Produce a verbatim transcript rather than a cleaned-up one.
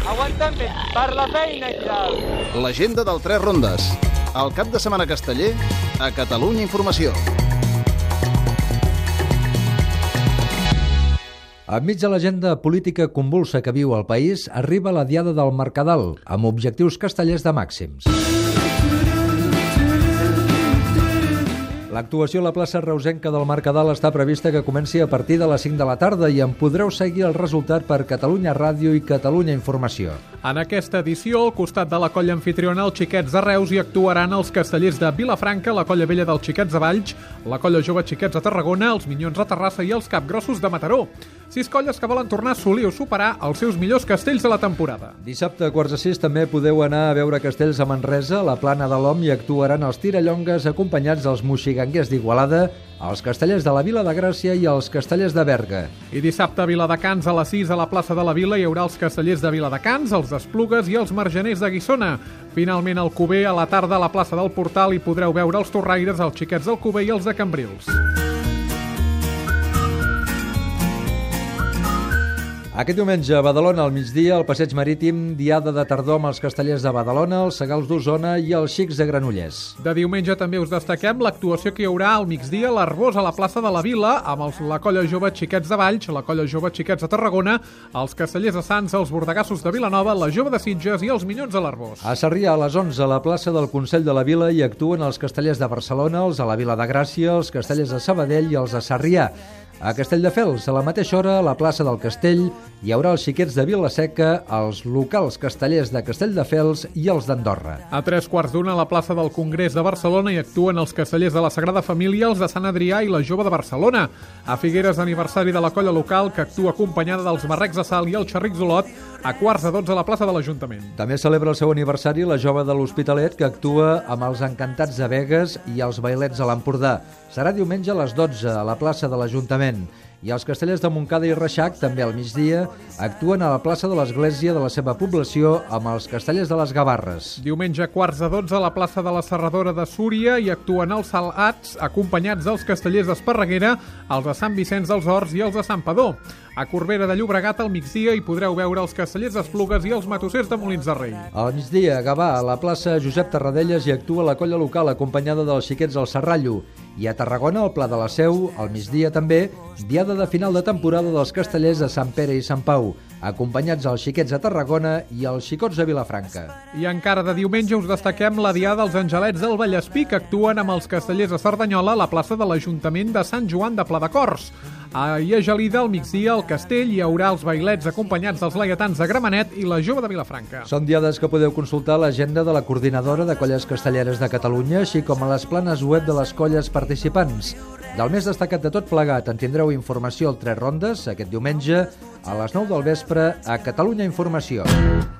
Aguanta'm bé, per la feina i tal. L'agenda del Tres Rondes. El cap de setmana casteller a Catalunya Informació. Enmig de l'agenda política convulsa que viu el país, arriba la Diada del Mercadal, amb objectius castellers de màxims. L'actuació a la plaça reusenca del Mercadal està prevista que comenci a partir de les cinc de la tarda i en podreu seguir el resultat per Catalunya Ràdio i Catalunya Informació. En aquesta edició, al costat de la colla anfitriona, els Xiquets de Reus, hi actuaran els castellers de Vilafranca, la colla vella dels Xiquets de Valls, la colla jove Xiquets de Tarragona, els Minyons de Terrassa i els Capgrossos de Mataró. Sis colles que volen tornar a assolir o superar els seus millors castells de la temporada. Dissabte a quarts de sis també podeu anar a veure castells a Manresa, a la Plana de l'Om, i actuaran els Tirallongues acompanyats dels moxiganguers d'Igualada, els castellers de la Vila de Gràcia i els castellers de Berga. I dissabte a Viladecans a les sis a la plaça de la Vila hi haurà els castellers de Viladecans, els d'Esplugues i els margeners de Guissona. Finalment al Cuber a la tarda a la plaça del Portal hi podreu veure els torraires, els Xiquets del Cuber i els de Cambrils. Aquest diumenge a Badalona al migdia, al Passeig Marítim, diada de tardor amb els castellers de Badalona, els Segals d'Osona i els Xics de Granollers. De diumenge també us destaquem l'actuació que hi haurà al migdia a l'Arbós a la plaça de la Vila amb els, la colla jove Xiquets de Valls, la colla jove Xiquets de Tarragona, els castellers de Sants, els bordegassos de Vilanova, la jove de Sitges i els Minyons de l'Arbós. A Sarrià, a les onze, a la plaça del Consell de la Vila, hi actuen els castellers de Barcelona, els de la Vila de Gràcia, els castellers de Sabadell i els de Sarrià. A Castelldefels, a la mateixa hora, a la plaça del Castell, hi haurà els Xiquets de Vila-seca, els locals castellers de Castelldefels i els d'Andorra. A tres quarts d'una, a la plaça del Congrés de Barcelona, hi actuen els castellers de la Sagrada Família, els de Sant Adrià i la Jove de Barcelona. A Figueres, aniversari de la colla local, que actua acompanyada dels Marrecs de Sal i el Xerrics d'Olot, a quarts de dotze a la plaça de l'Ajuntament. També celebra el seu aniversari la Jove de l'Hospitalet, que actua amb els Encantats de Begues i els Bailets a l'Empordà. Serà diumenge a les dotze a la plaça de l'Ajuntament. I els castellers de Montcada i Reixac, també al migdia, actuen a la plaça de l'església de la seva població amb els castellers de les Gavarres. Diumenge a quarts de dotze a la plaça de la Serradora de Súria hi actuen els Salats, acompanyats dels castellers d'Esparreguera, els de Sant Vicenç dels Horts i els de Sant Padó. A Corbera de Llobregat al migdia hi podreu veure els castellers d'Esplugues i els matossers de Molins de Rei. Al migdia, a Gavà, a la plaça Josep Tarradellas, hi actua la colla local acompanyada dels Xiquets al Serrallo. I a Tarragona, al Pla de la Seu, al migdia també, diada de final de temporada dels castellers de Sant Pere i Sant Pau, acompanyats els Xiquets de Tarragona i els Xicots de Vilafranca. I encara de diumenge us destaquem la diada dels Angelets del Vallespí, que actuen amb els castellers de Cerdanyola a la plaça de l'Ajuntament de Sant Joan de Pladecorts. A Gelida, al migdia, al Castell, hi haurà els bailets acompanyats dels laietans de Gramenet i la Jove de Vilafranca. Són diades que podeu consultar a l'agenda de la Coordinadora de Colles Castelleres de Catalunya, així com a les planes web de les colles participants. Del més destacat de tot plegat en tindreu informació al Tres Rondes aquest diumenge a les nou del vespre a Catalunya Informació.